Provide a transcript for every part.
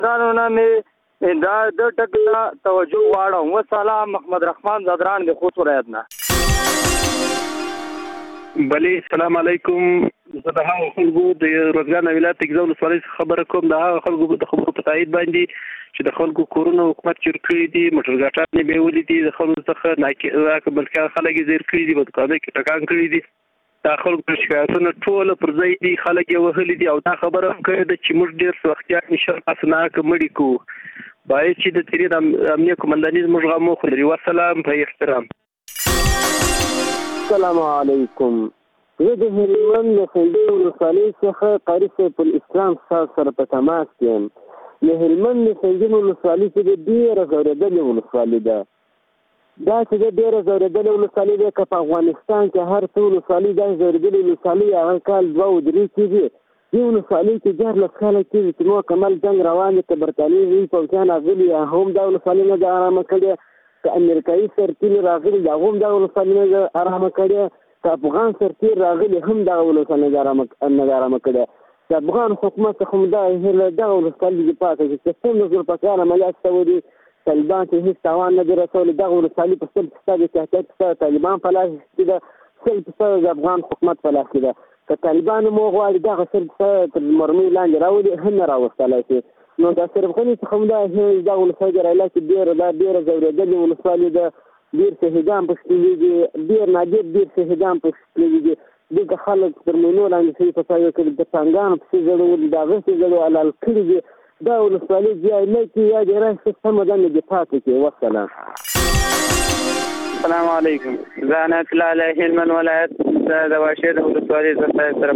ځانونه مې دا د ټکه توجه غواړم. والسلام. محمد رحمان زدران د خوست ولایت نه. بله السلام علیکم. زه د هغو خلکو د روزګان ولایت تګزا ولسوالۍ څخه خبره کوم. د هغو خلکو د خبرو په تایید باندې چې د خلکو کورونه حکومت چور کړي دي، موټر ګاټان یې بیولي دي، د خلکو څخه بلکې خلک یې زیر کړي دي، په دوکانو کې ټکان کړي دي. دا خلکو شکایتونه ټوله پر ځای دي، خلک یې وهلي دي او دا خبره هم کړې ده چې موږ ډېر سوختیان شرپاسناکه مړي کوو. باید چې د تیرې د امنیه قمنداني زموږ غم وخوري. والسلام په احترام. السلام علیکم. زه د هلمند د سنډۍ ولسوالۍ څخه قاري سیف الاسلام صاحب سره په تماس کې یم. د هلمند د سنډۍ ولسوالۍ چې د ډېره ځورېدلې ولسوالۍ ده. دا چې د ډېره ځورېدلې ولسوالۍ ده، که په افغانستان کې هر څه ولسوالۍ دا ځورېدلې ولسوالۍ هغه کال 2 او 3 کېږي. دې ولسوالۍ کې 14 کاله کېږي چې مکمل جنګ روان دی، که برټانیې پوځیان راغلي هم دا ولسوالۍ نه ده ارامه کړې، که امریکایي سرتیري راغلي دا هم دا ولسوالۍ نه ده ارامه کړې، که افغان سرتیر راغلي هم دغه ولسوالۍ نه ده ارامه کړې. د افغان حکومت څخه هم دغه ولسوالۍ دې پاتې شي چې څومره زور په کار عملیات شوي دي. طالبان چې هېڅ تاوان نه دي رسولی، دغه ولسوالۍ په 100% د تحقیق طالبان په لاس کې ده، 100% د افغان حکومت په لاس کې ده. که طالبان مو غواړي دغه 100% تر مرمۍ لاندې راولي هم نه راوستلی شي. نو د اشرف غني څخه هم دغه ولسوالۍ د رایلا کې ډېره ځورېدلې ولسوالۍ ده. ډېر شهیدان پکې لږي، ډېر نادر ډېر شهیدان پکې لږي. دلته خلک تر مینو لاندې شوي په ځای کې د څنګهانو پسې زړول، د هغه پسې زړو حلال کړي دي. دا ولسوالۍ یا نه کې یا د راشي سمه ده نه دې پاتې کې. والسلام. السلام علیکم. زه عنایت الله علی هلمند ولایت د واشیر د ولسوالۍ زه سره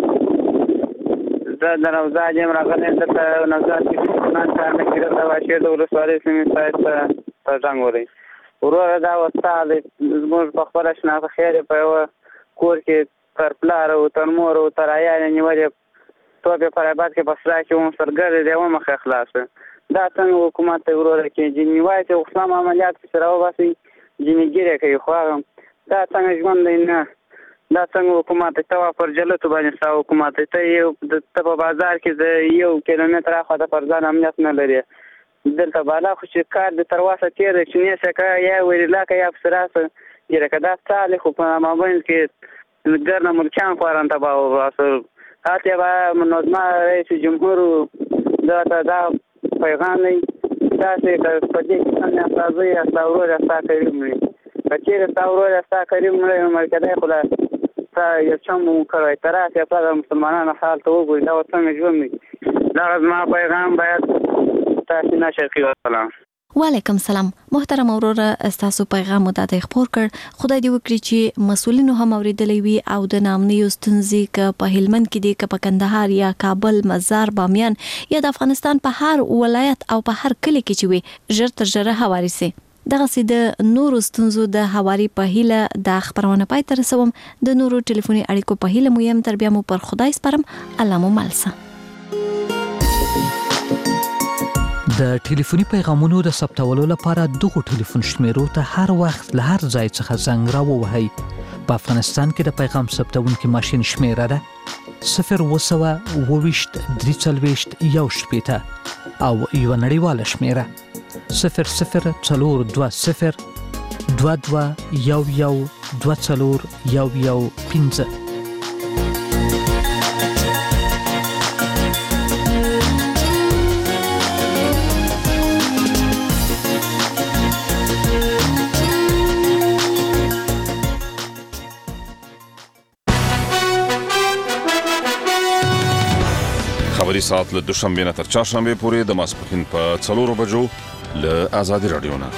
پاتې زه د نوزاد یم راغلی. دلته نوزاد کې نن کار نه کېده، د واشیر د ولسوالۍ سیمې صاحب ته زنګ ولی. وروره دا وستا زموږ په خپله شناخته خیر په یوه کور کې تر پلار او تر مور او تر عیال نیولې توپ په رباط کې په سلا کې وم سرګرد دی ومخه خلاصه. دا څنګه حکومت ته وروره کې جنې وایي چې اسلام عملیات پسې راوباسي، جنې ګیرې کوي. خو دا څنګه ژوند دی؟ نه، دا څنګه حکومت ته وا پر جلتو باندې ستا حکومت ته په بازار کې د 1 کیلومتر اخوا پر ځان امنیت نه لري. دلته بالا خو چې کار د تر واسه تېر دی چې نیسه که یا ویلاکه یا پسې راسه ګیره که دا څالې خو په مابین کې ګرنه ملکیان خوارن تباه وباسه. هاتې به منظمه رئیس جمهور ته دا پیغام دی داسې که په دې کې سم یا ستا زوی یا ستا ورور یا ستا کریم مړي، که چېرې ستا ورور یا ستا کریم مړی نو مړکدی خو دا ستا یو چم مو کړی ته راسې پلار د مسلمانانو حال ته وګوري دا څنګه ژوند دی. دغه زما پیغام باید تاسو نه شرقي. والسلام. وعلیکم سلام. محترم وروره، ستاسو پیغام مو ته خبر کړ. خدای دې وکړي چې مسؤلینو هم اوریدلی وي او د نامنیو ستونزې که په هلمند کې دي، که په کندهار یا کابل، مزار، بامیان یا د افغانستان په هر ولایت او په هر کلی کې چې وي ژر تر ژره هواري سي. دغسې د نورو ستونزو د هواري په هیله د خبرونه پای ته رسوم. د نورو ټلیفوني اړیکو په هیله مو یم. تر بیا مو پر خدای سپارم. الله مو ملسه. د ټلیفوني پیغامونو د ثبتولو لپاره دغه ټلیفون شمیرو ته هر وخت له هر ځای څخه زنګ راووهئ. په افغانستان کې د پیغام ثبتونکي ماشین شمیره ده 020 23 1 او یو نړیواله شمیره 0040 22 11 24 15. خبری ساعت له دوشنبه نه تر چهارشنبه پورې د ماسپښین په 4 بجو له آزادي رادیو نه.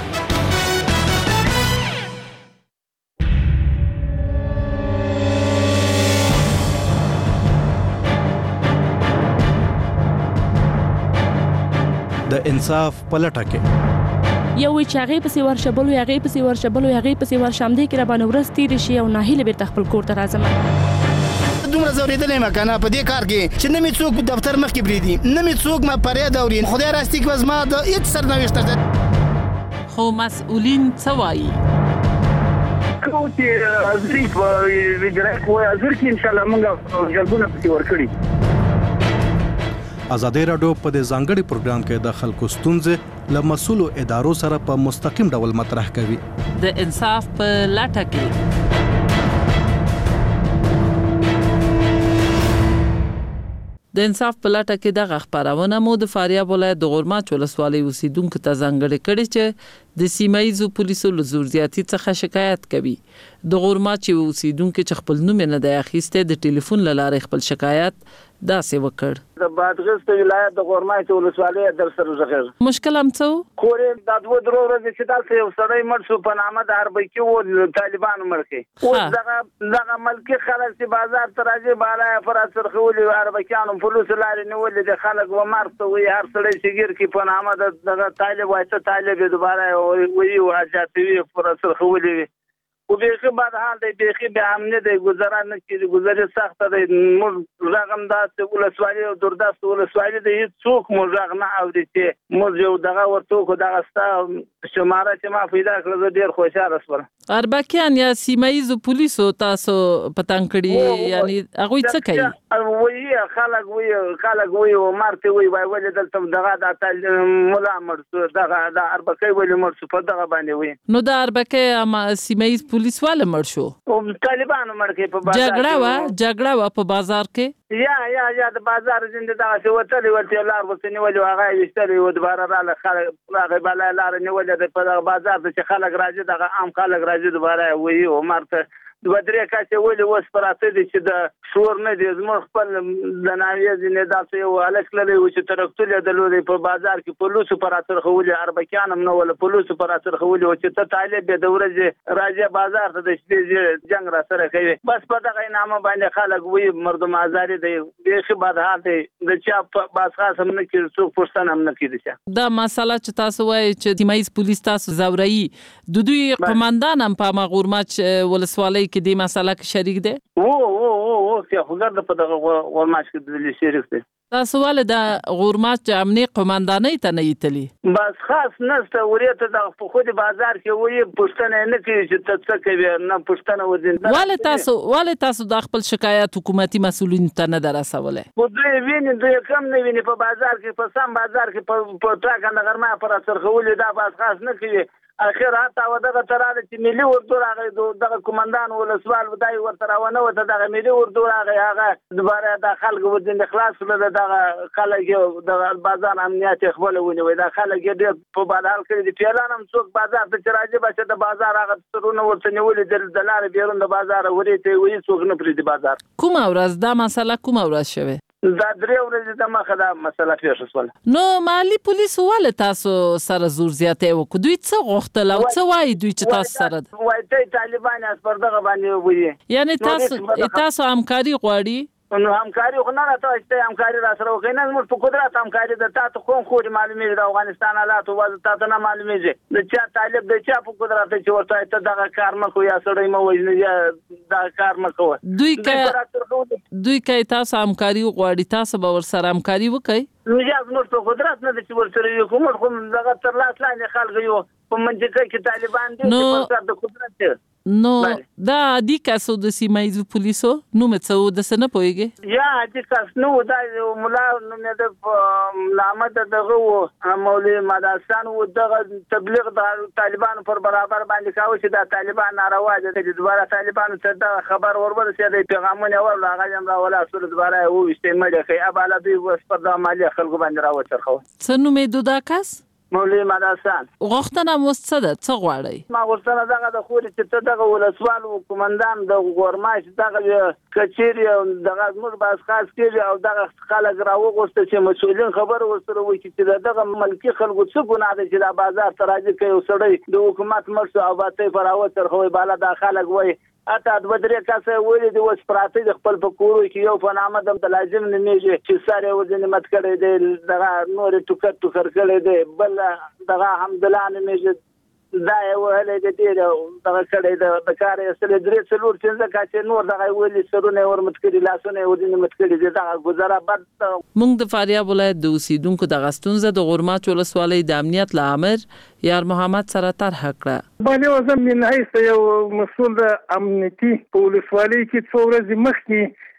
د انصاف پلټه کې یو چې هغه پسې ورشبلو هغه پسې ورشبلو هغه پسې ورشمدې کې را باندې ورس تیر شي او ناهیله بیرته خپل کور ته راځم. دومره زوریدلې مکنه په دې کار کې چې نه می څوک دفتر مخ کې بریدي، نه می څوک ما پرې دوري. خدای راستي کې وزما د هیڅ سرنوشت ده. خو مسؤلین څه وایي؟ کوم چې ازري په ویډرک وای ازر کې ان شاء الله موږ جلبونه پسې ورکړي. ازادي راډیو په دې ځانګړي پروګرام کې د خلکو ستونزې له مسؤلو ادارو سره په مستقیم ډول مطرح کوي. د انصاف په لټه کې د انصاف په لټه کې دغه خبرونه مو د فاریاب ولایت د غورماچ ولسوالۍ اوسیدونکو ته ځانګړې کړې چې د سیمایي پولیسو له زورزیاتي څخه شکایت کوي. د غورماچ اوسیدونکو چې خپل نوم نه دی اخیسته د ټلیفون له لارې خپل شکایت داسې وکړ. د بادغیس ولایت د غورماچ ولسوالۍ در سره زغیر مشکل هم څه کورې د دوه درو ورځې چې تاسو یو سړی مړ شو په نامه د اربکی و طالبانو مړ کړي. اوس دغه ملکی خلک چې بازار ته راځي بالای پر سرخولي اربکیانو پولیس لارې نیولې د خلک و مارته وي هر سړی چې ګیر کې په نامه د طالب وایته طالب دوباره وی واجاتوي پر سرخولي او بیخی بعد حال دی بیخی به امنه دی گذران نکړي گذرې سخت دی موږ رقم داسته ولسوالۍ او دردست ولسوالۍ دی څوک موږ رقم نه اوري چې موږ یو دغه ورته کو دغه ستا شماره چې ما پیدا کړل ډیر خوشاله شوم. اربکیان یا سیمایي پولیسو تاسو پتان کړي یعنی هغه څه کوي وی خلک وی او مارته وی ولې دلته دغه د مولا مرسو دغه د اربکی ولې مرسو په دغه باندې وی نو د اربکی سیمایي پولیس والا مړ شو او طالبانو مړ کې په بازار جګړه وا په بازار کې یا د بازار زنده دغه څه وتلی ورته لار وسنی ولې هغه وشتري و دوباره را خلک هغه بل لار نیولې په بازار چې خلک راځي دغه عام خلک راځي دوباره وی او مرته دوه درې کاته ولې وس پراته دي چې د شور نه دي زموږ خپل د ناویز نه داسې یو الک لري چې ترکتل د لوري په بازار کې پولیس پراته خولي اربکیان نه ول پولیس پراته خولي او چې ته طالب د ورځ راځي بازار ته د شپې جنگ را سره کوي بس په دغه نامه باندې خلک وی مردم آزاري دی بیخي بد حال دی د چا باس خاص هم نه کړي څوک پښتنه هم نه کړي دا مسله چې تاسو وایي چې سیمایي پولیس تاسو زوري د دوی قومندان هم په غورماچ ولسوالۍ کې دې مسله کې شریک دی او چې خلک په دغه غورماچ کې د شریک دي تاسو ول د غورماچ امني قومندانۍ ته نه یتلی بس خاص نسته ورته د په خو د بازار کې وې پښتنه نه کوي چې څه کوي نه پښتنه ودین ول تاسو د خپل شکایت حکومتي مسؤلین ته نه درسوله خو دوی ویني دوی کم نه ویني په بازار کې په سم بازار کې په ټاکنده غرمه پر سرخولې دا بس خاص نه کوي اخر حتی ودغه تراله چې ملي اردو راغی دغه کمانډان ولسوال ودای ورته راونه وته دغه ملي اردو راغی هغه دوباره د خلکو ودین خلاص له دغه خلک د بازار امنیت خپل ونی دا خلک دې په بازار کې دي پیلانم څوک بازار ته راځي بچ د بازار هغه سرونه ورته نیولې د لار بیرون د بازار ورته وي څوک نه پریدي بازار کوم ورځ دا مسله کوم ورځ شوه دا درې ورځې د مخه دا مسله پیښه شوه نو مالی پولیس ول تاسو سره زور زیاتې وکړو دوی څه غوښتل او څه وایي دوی چې تاسو سره وایي ته طالبان اس پر دغه باندې وایي یعنی تاسو همکاري غواړي نو همکاري خو نه راته چې همکاري را سره وکړي نه موږ په قدرت همکاري د تاسو کوم خو معلومې د افغانستان حالات او تاسو نه معلومې د چا طالب د چا په قدرت چې ورته ته دغه کار مکو یا سړی مو وژني یا دا کار مکو دوی کوي تاسو همکاري غواړي تاسو به ور سره همکاري وکړي نو یا موږ په قدرت نه چې ور سره یو کوم دغه تر لاس لاندې خلک یو په منځ کې طالبان دي چې په د قدرت نو دا دی کاسو د سیمایي پولیسو نو مڅو د سن پويږي یا د کاس نو دا مولا نو نه د لامد دغه مولوی مدرسان او دغه تبلیغ د طالبانو پر برابر باندې کاوه چې د طالبان ناروا دي د دوباره طالبانو ته د خبر ورورسې د پیغامونه ورلا غاجم را ولا سول دوباره او استعمال کوي اباله دوی وس پر د مالی خلکو باندې راوچرخو څنو مې دودا کاس مولوی مدرسان غوښتنه مستده څه غواړي ما غوښتنه دغه د خوري چې ته دغه ولسوال او کمانډان د غورماچ دغه کچيري دغه موږ باز خاص کړي او دغه خلک راوغوسته چې مسؤلین خبر ورسره وي چې دغه ملکی خلکو څه ګناه ده چې د بازار تراځي کوي او سړی د حکومت مرسته او باته پراوه ترخوي بالا د خلک وای اته د بدرې کاسه ولې د وس پراته د خپل پکورو کې یو په نامه د لازم نه میږي چې ساره وزن مت کړي د دغه نور ټوکر کړي دی بل دغه حمدالله نه میږي دا یو هله د دې دغه کړي د کار اصل درې څلور څنګه کاچې نور دغه ولې سرونه ورمت کړي لاسونه وزن مت کړي دا گزاره بد مونږ د فاریاب ولایت د اوسیدونکو د غستونزه د غورماچ ولسوالۍ د امنیت لامر یار محمد سره طرح کړه باندې وزم من حیث یو مسؤل د امنیتي په ولسوالۍ کې څو ورځې مخکې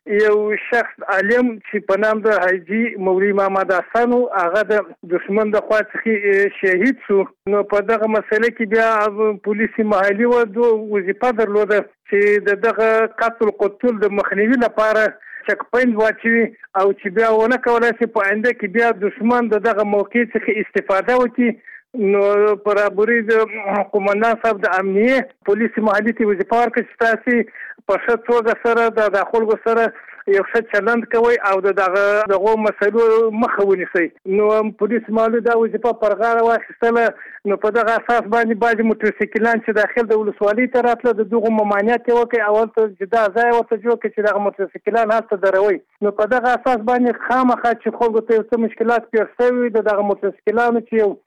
یو شخص عالم چې په نام د حاجی مولوي محمد حسن هغه د دشمن د خوا څخه شهید شو. نو په دغه مسله کې بیا پولیس محلي وظیفه درلوده چې دغه قتل د مخنیوي لپاره چک پوینټ واچوي او چې بیا ونه کولای شي په آینده کې بیا دشمن دغه موقع څخه استفاده وکړي. نو برابرۍ د قومندان صاحب د امنیه پولیس محلي ته وظیفه ورکړه چې تاسې په ښه توګه سره د خلکو سره یو ښه چلند کوئ او دغه مسلو مخه ونیسئ. نو پولیس محلي دا وظیفه پر غاړه واخیستله. نو په دغه اساس باندې بعضې موټرسایکلان چې داخل د ولسوالۍ ته راتله د دغو ممانعت یې وکړي او هلته جدا ځای ورته جوړ کړي چې دغه موټرسایکلان هلته دروي. نو په دغه اساس باندې خامخا چې خلکو ته یو څه مشکلات پېښ شوي د دغه موټرسایکلانو چې یو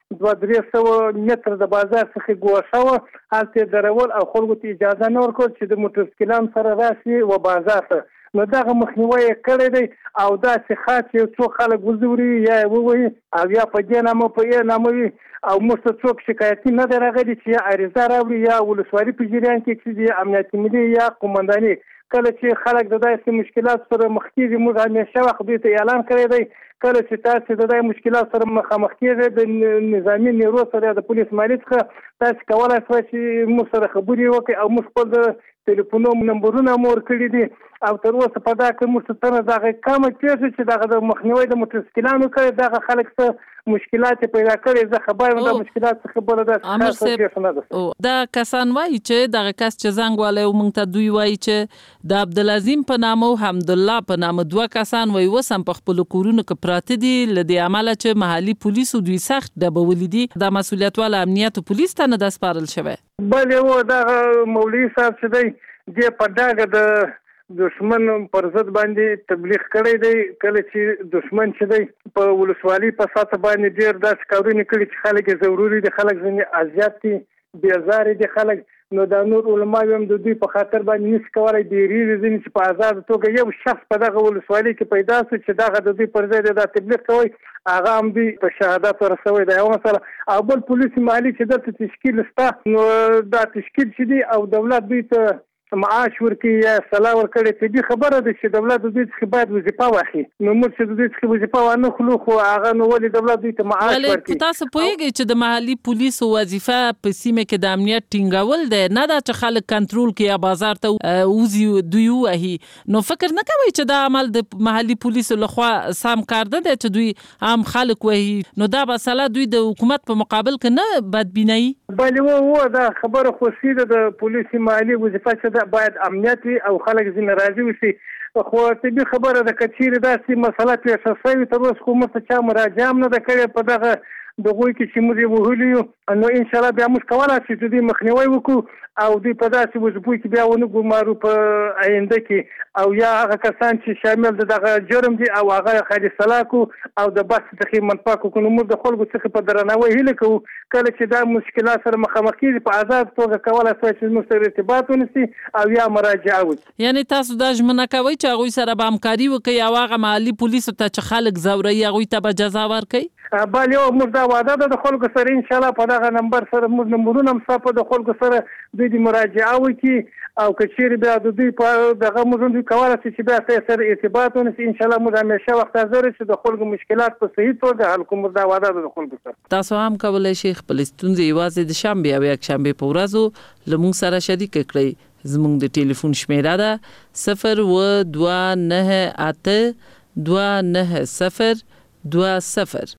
200 متر د بازار څخه ګوښه وه هلته یې درول او خلکو ته اجازه نه ورکول چې د موټرسایکلانو سره راشي و بازار ته. نو دغه مخنیوی یې کړی دی او داسې خاص یو څو خلک وزوري یا یې ووایي او یا په دې نامه په یې نامه وي او موږ ته څوک شکایتي نه دی راغلی چې یا عریضه راوړي یا ولسوالي په جریان کې چې د امنیتي ملي یا قومنداني کله چې خلک د داسې مشکلات سره مخ کېږي موږ همیشه وخت دوی ته اعلان کړی دی کله چې تاسې د دې مشکلات سره مخامخ کېږئ د نظامي نیرو سره د پولیس مالي څخه تاسې کولی شئ چې موږ سره خبرې وکړئ او موږ خپل د ټلیفونو نمبرونه مو ورکړي دي او تر اوسه په دا کې موږ ته دغه کمه پېښه چې دغه د مخنیوي د موټرسایکلانو کړی دغه خلک څه مشکلات پیدا کړي زه خبر یم د مشکلات څخه بله داسې پېښه نه ده. دا کسان وایي چې دغه کس چې زنګ والی و موږ ته دوی وایي چې د عبدالعظیم په نامه او حمدالله په نامه 2 کسان وایي اوس هم په خپلو کورونو کې پراته دي له دې امله چې محلي پولیسو دوی سخت ډبولي دي. دا مسؤلیت والا امنیتو پولیس ته نه ده سپارل شوی؟ بلې و دغه مولوي صاحب چې دی دې په ډاګه د دشمن پر ضد باندې تبلیغ کړی دی. کله چې دشمن چې دی په ولسوالۍ په سطح باندې ډېر داسې کارونه کړي چې خلک یې ضروري دي خلک ځینې اذیت دي بېزارې دي خلک. نو دا نور علما هم د دوی په خاطر باندې نشي کولی ډېرېږي ځینې چې په ازاده توګه یو شخص په دغه ولسوالۍ کې پیدا شو چې دغه د دوی پر ځای دا تبلیغ کوي هغه هم دوی په شهادت ورسوی دا یوه مسله او بل پولیس محلي چې دلته تشکیل شته نو دا تشکیل چې دی او دولت دوی ته معاش ورکړي یا سلا ورکړي طبیعي خبره ده چې دولت د دوی څخه باید وظیفه واخلي. نو موږ چې د دوی څخه وظیفه وانه خلو خو هغه نو ولې دولت دوی ته معاش ورکړي. تاسو پوهیږئ چې د محلي پولیسو وظیفه په سیمه کې د امنیت ټینګول دی نه دا چې خلک کنټرول کړي یا بازار ته وځي دوی ووهي. نو فکر نه کوئ چې دا عمل د محلي پولیسو لخوا سم کار نه دی چې دوی عام خلک وهي؟ نو دا مسله دوی د حکومت په مقابل کې نه بدبینوي؟ بلې دا خبره خو سیده د پولیس محلي وظیفه چې باید امنیت او خلک ځینې راضي وشي خو طبیعي خبره ده که چیرې داسې مسله پېښه شوې تر اوسه خو موږ ته چا مراجعه هم نه ده کړې په دغه دغوی کې چې موږ یې وهلي یو. نو انشاءالله بیا موږ کولی شو چې دوی مخنیوی وکړو او دوی په داسې وظیفو کې بیا ونه ګمارو په آینده کې او یا هغه کسان چې شامل د دغه جرم دي او هغه خالي سلا کړو او د بحث څخه منفعه کړو. نو موږ د خلکو څخه په درناوي هیله کوو کله چې دا مشکلات سره مخامخ کېږي په آزاد توګه کولی شوی چې موږ سره ارتباط ونیسي او یا مراجعه وکړي. یعنې تاسو دا ژمنه کوئ چې هغوی سره به همکاري وکړئ او هغه محلي پولیسو ته چې خلک ځوروي هغوی ته به جزا ورکوئ؟ بله موږ دا وعده ده د خلکو سره انشاءالله په دغه نمبر سره موږ نمبرونه هم ستا په د خلکو سره دوی د مراجعه وکړي او که چیرې بیا د دوی په دغه موږ دوی کولی شي چې بیا ته سره ارتباط ونیسي انشاءالله موږ همیشه وخت حاضر چې د خلکو مشکلات په صحیح توګه حل کوو. موږ دا وعده ده د خلکو سره. تاسو هم کولی شئ خپلې ستونزې یوازې د شنبې او یکشنبې په ورځو له موږ سره شریکه کړئ. زموږ د ټلیفون شمیره ده 029829020